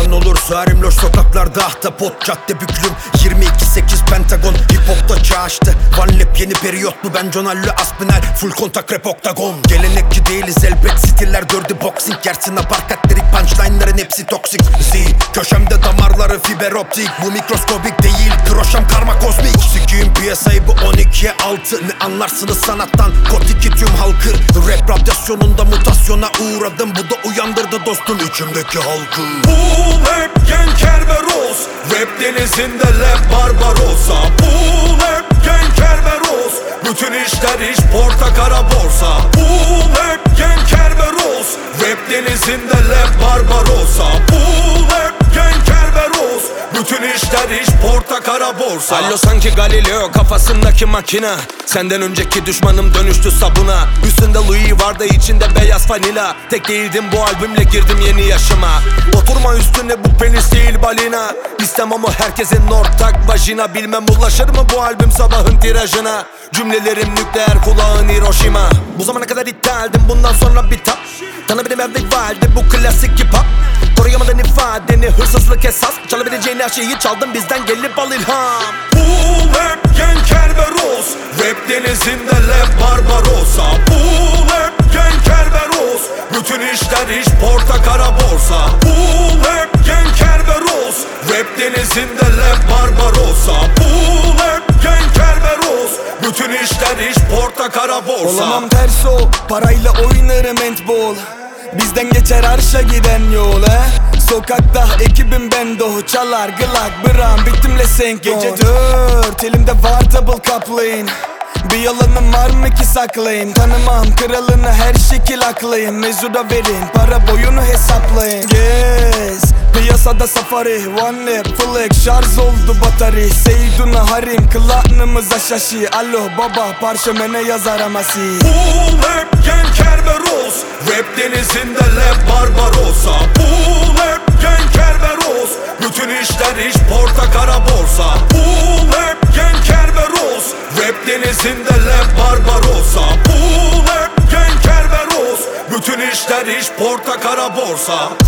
an olursa harim loş sokaklarda ahtapot cadde büklüm 22-8 Pentagon hip hopta çağ açtı. One Lap yeni periyot mu ben Conallo Aspinal full kontak rap oktagon. Gelenekçi değiliz elbet stiller dirty boxing. Yersin aparkatlerik punchline'ların hepsi toksik. Z köşemde damarları fiber optik. Bu mikroskobik değil kroşam karma kozmik. Sikiyim piyasayı bu 12'ye 6. Ne anlarsınız sanattan kotiki tüm halkı. Rap radyasyonunda mutasyona uğradım. Bu da uyandırdı dostum içimdeki halkı. Pull hep gen Kerberos. Rap denizinde lab Barbarossa. Pull hep gen Kerberos. Bütün işler iş porta kara borsa. Pull hep gen Kerberos. Rap denizinde lab Barbarossa. Pull hep gen Kerberos. Bütün işler iş porta kara borsa. Alo sanki Galileo kafasındaki makina. Senden önceki düşmanım dönüştü sabuna. Üstünde Louis vardı içinde beyaz vanila. Tek değildim bu albümle girdim yeni yaşıma. Oturma üstüne bu penis değil balina. İstemem o herkesin ortak vajina. Bilmem ulaşır mı bu albüm sabahın tirajına. Cümlelerim nükleer kulağın Hiroşima. Bu zamana kadar iddialdim bundan sonra bir tap. Tanı benim evde valide bu klasik hip hop. Koruyamadın ifadeni hırsızlık esas. Çalabileceğin her şeyi çaldın bizden gelip al ilham. Pull hep gen Kerberos. Rap denizinde lab Barbarossa. Pull hep gen Kerberos. Bütün işler iş porta kara borsa. Pull hep gen Kerberos. Rap denizinde lab Barbarossa. Pull hep gen Kerberos. Bütün işler iş porta kara borsa. Olamam ters o, parayla oynarım handball. Bizden geçer arşa giden yol he. Sokakta ekibim bendo. Çalar gılak bıram bitimle senk. Gece 4 elimde var double kaplayın. Bir yalanım var mı ki saklayın. Tanımam kralını her şekil aklayın. Mezura verin para boyunu hesaplayın. Gez piyasada safari. One lap flex şarj oldu batarya. Seyduna harim klanımız aşaşı. Alo baba parşömene yazar amasi. Pull hep gen Kerberos. Rap denizinde lab Barbarossa. Pull hep gen Kerberos. Bütün işler iş porta kara borsa. Pull hep gen Kerberos. Rap denizinde lab Barbarossa. Pull hep gen Kerberos. Bütün işler iş porta kara borsa.